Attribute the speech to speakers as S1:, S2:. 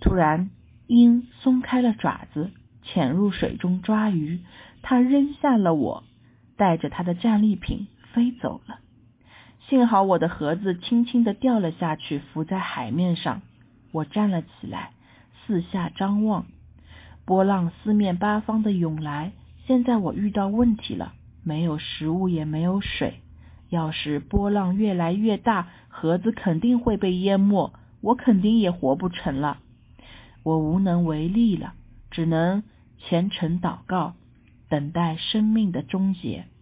S1: 突然，鹰松开了爪子，潜入水中抓鱼，它扔下了我，带着它的战利品飞走了。幸好我的盒子轻轻地掉了下去，浮在海面上。我站了起来，四下张望，波浪四面八方的涌来。现在我遇到问题了，没有食物也没有水，要是波浪越来越大，盒子肯定会被淹没，我肯定也活不成了。我无能为力了，只能虔诚祷告，等待生命的终结。